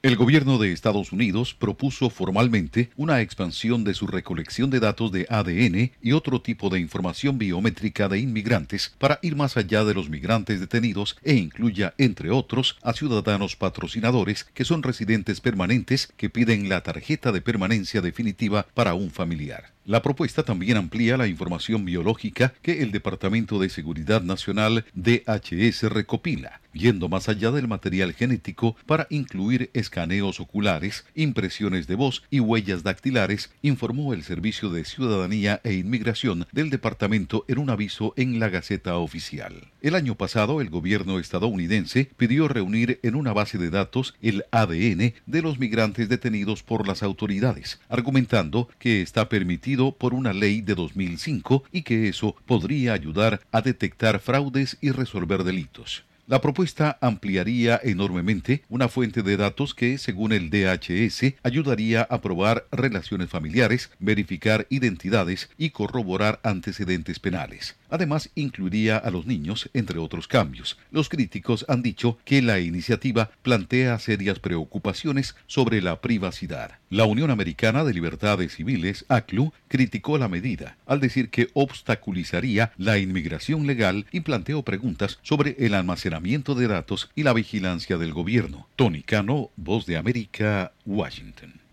El gobierno de Estados Unidos propuso formalmente una expansión de su recolección de datos de ADN y otro tipo de información biométrica de inmigrantes para ir más allá de los migrantes detenidos e incluya, entre otros, a ciudadanos patrocinadores que son residentes permanentes que piden la tarjeta de permanencia definitiva para un familiar. La propuesta también amplía la información biológica que el Departamento de Seguridad Nacional DHS recopila, yendo más allá del material genético para incluir escaneos oculares, impresiones de voz y huellas dactilares, informó el Servicio de Ciudadanía e Inmigración del departamento en un aviso en la Gaceta Oficial. El año pasado, el gobierno estadounidense pidió reunir en una base de datos el ADN de los migrantes detenidos por las autoridades, argumentando que está permitido por una ley de 2005 y que eso podría ayudar a detectar fraudes y resolver delitos. La propuesta ampliaría enormemente una fuente de datos que, según el DHS, ayudaría a probar relaciones familiares, verificar identidades y corroborar antecedentes penales. Además, incluiría a los niños, entre otros cambios. Los críticos han dicho que la iniciativa plantea serias preocupaciones sobre la privacidad. La Unión Americana de Libertades Civiles, ACLU, criticó la medida, al decir que obstaculizaría la inmigración legal y planteó preguntas sobre el almacenamiento de datos y la vigilancia del gobierno. Tony Cano, Voz de América, Washington.